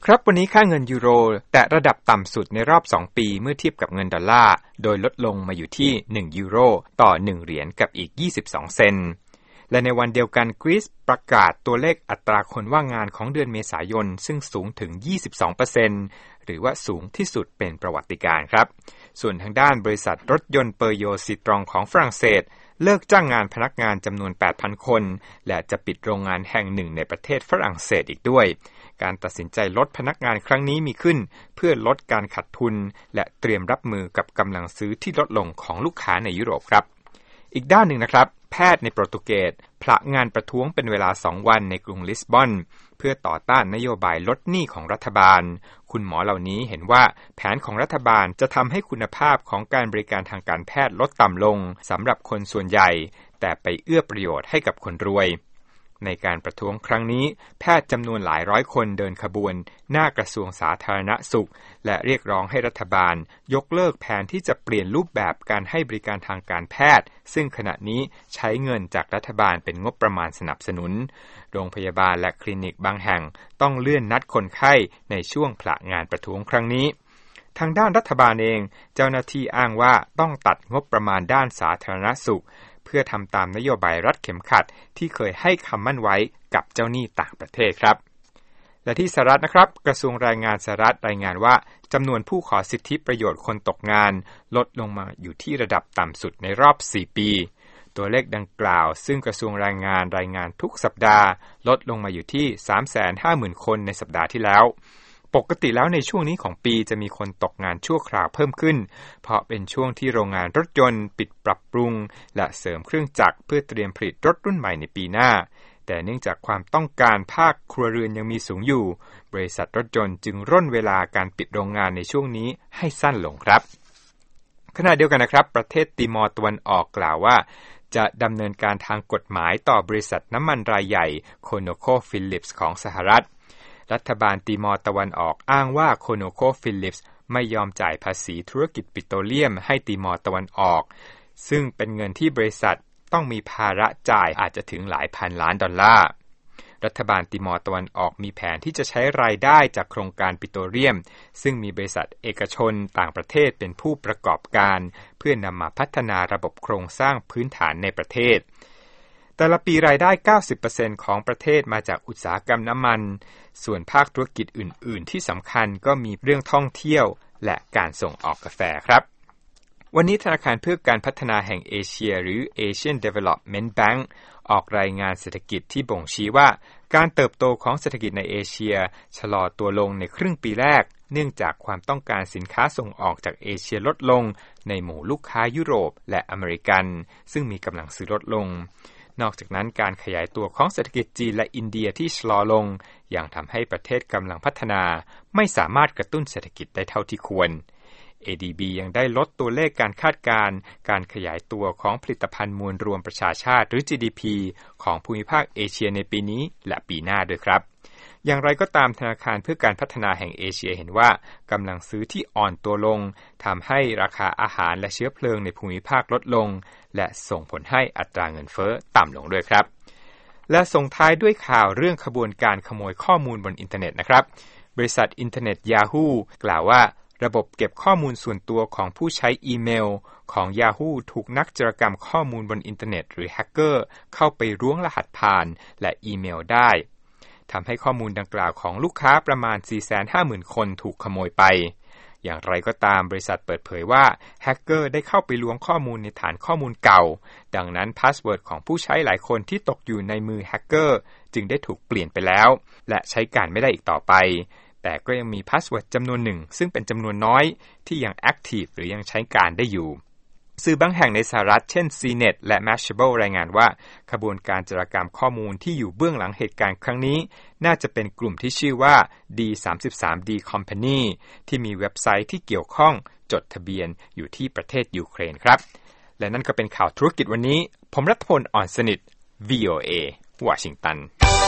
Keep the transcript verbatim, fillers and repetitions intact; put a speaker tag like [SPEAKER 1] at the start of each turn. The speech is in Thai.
[SPEAKER 1] ครับวันนี้ค่าเงินยูโรแตะระดับต่ำสุดในรอบสองปีเมื่อเทียบกับเงินดอลลาร์โดยลดลงมาอยู่ที่หนึ่งยูโรต่อหนึ่งเหรียญกับอีกยี่สิบสองเซนต์และในวันเดียวกันกรีซประกาศตัวเลขอัตราคนว่างงานของเดือนเมษายนซึ่งสูงถึง ยี่สิบสองเปอร์เซ็นต์ หรือว่าสูงที่สุดเป็นประวัติการณ์ครับส่วนทางด้านบริษัทรถยนต์เปอร์โยซิตรองของฝรั่งเศสเลิกจ้างงานพนักงานจำนวน แปดพัน คนและจะปิดโรงงานแห่งหนึ่งในประเทศฝรั่งเศสอีกด้วยการตัดสินใจลดพนักงานครั้งนี้มีขึ้นเพื่อลดการขาดทุนและเตรียมรับมือกับกำลังซื้อที่ลดลงของลูกค้าในยุโรปครับอีกด้านหนึ่งนะครับแพทย์ในโปรตุเกสผละงานประท้วงเป็นเวลาสองวันในกรุงลิสบอนเพื่อต่อต้านนโยบายลดหนี้ของรัฐบาลคุณหมอเหล่านี้เห็นว่าแผนของรัฐบาลจะทำให้คุณภาพของการบริการทางการแพทย์ลดต่ำลงสำหรับคนส่วนใหญ่แต่ไปเอื้อประโยชน์ให้กับคนรวยในการประท้วงครั้งนี้แพทย์จำนวนหลายร้อยคนเดินขบวนหน้ากระทรวงสาธารณสุขและเรียกร้องให้รัฐบาลยกเลิกแผนที่จะเปลี่ยนรูปแบบการให้บริการทางการแพทย์ซึ่งขณะนี้ใช้เงินจากรัฐบาลเป็นงบประมาณสนับสนุนโรงพยาบาลและคลินิกบางแห่งต้องเลื่อนนัดคนไข้ในช่วงผละงานประท้วงครั้งนี้ทางด้านรัฐบาลเองเจ้าหน้าที่อ้างว่าต้องตัดงบประมาณด้านสาธารณสุขเพื่อทำตามนโยบายรัดเข็มขัดที่เคยให้คำมั่นไว้กับเจ้าหนี้ต่างประเทศครับและที่สหรัฐนะครับกระทรวงแรงงานสหรัฐรายงานว่าจำนวนผู้ขอสิทธิประโยชน์คนตกงานลดลงมาอยู่ที่ระดับต่ำสุดในรอบสี่ปีตัวเลขดังกล่าวซึ่งกระทรวงแรงงานรายงานทุกสัปดาห์ลดลงมาอยู่ที่ สามแสนห้าหมื่น คนในสัปดาห์ที่แล้วปกติแล้วในช่วงนี้ของปีจะมีคนตกงานชั่วคราวเพิ่มขึ้นเพราะเป็นช่วงที่โรงงานรถยนต์ปิดปรับปรุงและเสริมเครื่องจักรเพื่อเตรียมผลิตรถรุ่นใหม่ในปีหน้าแต่เนื่องจากความต้องการภาคครัวเรือนยังมีสูงอยู่บริษัทรถยนต์จึงร่นเวลาการปิดโรงงานในช่วงนี้ให้สั้นลงครับขณะเดียวกันนะครับประเทศติมอร์ตะวันออกกล่าวว่าจะดำเนินการทางกฎหมายต่อบริษัทน้ำมันรายใหญ่โคโนโคฟิลิปส์ของสหรัฐรัฐบาลติมอร์ตะวันออกอ้างว่าโคโนโคฟิลิปส์ไม่ยอมจ่ายภาษีธุรกิจปิโตรเลียมให้ติมอร์ตะวันออกซึ่งเป็นเงินที่บริษัทต้องมีภาระจ่ายอาจจะถึงหลายพันล้านดอลลาร์รัฐบาลติมอร์ตะวันออกมีแผนที่จะใช้รายได้จากโครงการปิโตรเลียมซึ่งมีบริษัทเอกชนต่างประเทศเป็นผู้ประกอบการเพื่อนำมาพัฒนาระบบโครงสร้างพื้นฐานในประเทศแต่ละปีรายได้ เก้าสิบเปอร์เซ็นต์ ของประเทศมาจากอุตสาหกรรมน้ำมันส่วนภาคธุรกิจอื่นๆที่สำคัญก็มีเรื่องท่องเที่ยวและการส่งออกกาแฟครับวันนี้ธนาคารเพื่อการพัฒนาแห่งเอเชียหรือ Asian Development Bank ออกรายงานเศรษฐกิจที่บ่งชี้ว่าการเติบโตของเศรษฐกิจในเอเชียชะลอตัวลงในครึ่งปีแรกเนื่องจากความต้องการสินค้าส่งออกจากเอเชียลดลงในหมู่ลูกค้ายุโรปและอเมริกันซึ่งมีกำลังซื้อลดลงนอกจากนั้นการขยายตัวของเศรษฐกิจจีนและอินเดียที่ชะลอลงยังทำให้ประเทศกำลังพัฒนาไม่สามารถกระตุ้นเศรษฐกิจได้เท่าที่ควร เอ ดี บี ยังได้ลดตัวเลขการคาดการณ์การขยายตัวของผลิตภัณฑ์มวลรวมประชาชาติหรือ จี ดี พี ของภูมิภาคเอเชียในปีนี้และปีหน้าด้วยครับอย่างไรก็ตามธนาคารเพื่อการพัฒนาแห่งเอเชียเห็นว่ากำลังซื้อที่อ่อนตัวลงทำให้ราคาอาหารและเชื้อเพลิงในภูมิภาคลดลงและส่งผลให้อัตราเงินเฟ้อต่ำลงด้วยครับและส่งท้ายด้วยข่าวเรื่องขบวนการขโมยข้อมูลบนอินเทอร์เน็ตนะครับบริษัทอินเทอร์เน็ต Yahoo กล่าวว่าระบบเก็บข้อมูลส่วนตัวของผู้ใช้อีเมลของ Yahoo ถูกนักโจรกรรมข้อมูลบนอินเทอร์เน็ตหรือแฮกเกอร์เข้าไปล้วงรหัสผ่านและอีเมลได้ทำให้ข้อมูลดังกล่าวของลูกค้าประมาณ สี่แสนห้าหมื่น คนถูกขโมยไปอย่างไรก็ตามบริษัทเปิดเผยว่าแฮกเกอร์ได้เข้าไปล้วงข้อมูลในฐานข้อมูลเก่าดังนั้นพาสเวิร์ดของผู้ใช้หลายคนที่ตกอยู่ในมือแฮกเกอร์จึงได้ถูกเปลี่ยนไปแล้วและใช้การไม่ได้อีกต่อไปแต่ก็ยังมีพาสเวิร์ดจำนวนหนึ่งซึ่งเป็นจำนวนน้อยที่ยังแอคทีฟหรือยังใช้การได้อยู่สื่อบางแห่งในสหรัฐเช่น ซี เน็ต และ Mashable รายงานว่าขบวนการโจรกรรมข้อมูลที่อยู่เบื้องหลังเหตุการณ์ครั้งนี้น่าจะเป็นกลุ่มที่ชื่อว่า ดี สามสิบสาม ดี Company ที่มีเว็บไซต์ที่เกี่ยวข้องจดทะเบียนอยู่ที่ประเทศยูเครนครับและนั่นก็เป็นข่าวธุรกิจวันนี้ผมรัฐพล อ่อนสนิท วี โอ เอ วอชิงตัน